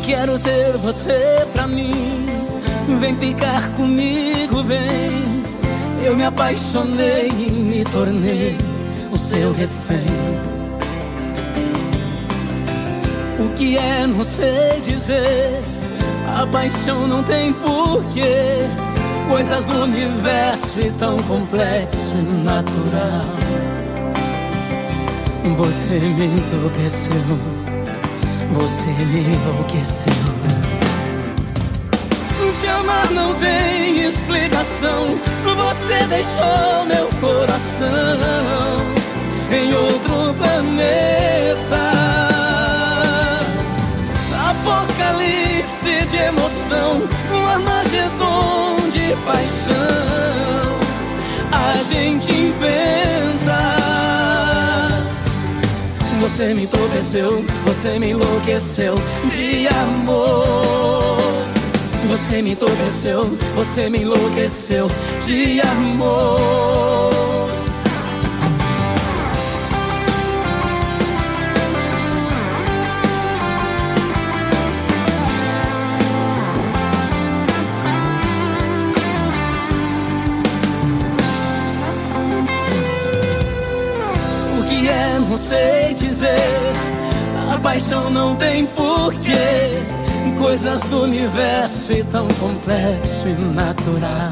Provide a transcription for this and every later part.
Quero ter você pra mim. Vem ficar comigo, vem. Eu me apaixonei e me tornei o seu refém. O que é, não sei dizer. A paixão não tem porquê. Coisas do universo e tão complexo e natural. Você me enlouqueceu. Você me enlouqueceu. Te amar não tem explicação. Você deixou meu coração em outro planeta. Apocalipse de emoção, um Armagedon de paixão. A gente inventa. Você me entorpeceu, você me enlouqueceu de amor. Você me entorpeceu, você me enlouqueceu de amor. O que é, não sei dizer. A paixão não tem porquê. Coisas do universo e tão complexo e natural.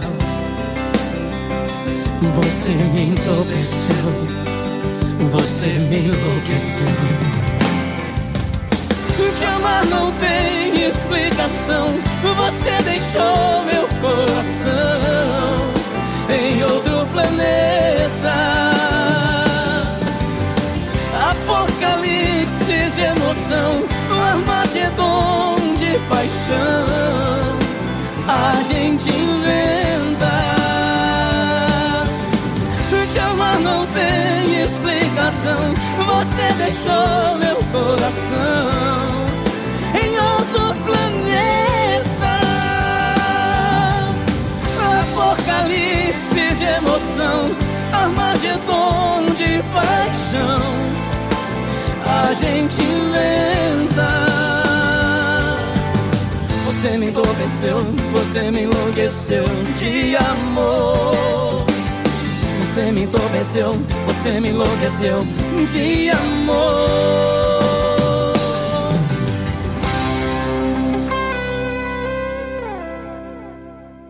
Você me enlouqueceu. Você me enlouqueceu. Te amar não tem explicação. Você deixou meu coração em outro planeta. Apocalipse de emoção, um Armagedon de paixão. A gente inventa. Te amar não tem explicação. Você deixou meu coração em outro planeta. Apocalipse de emoção, Armagedon de paixão. A gente inventa. Você me enlouqueceu, você me enlouqueceu de amor. Você me entorpeceu, você me enlouqueceu de amor.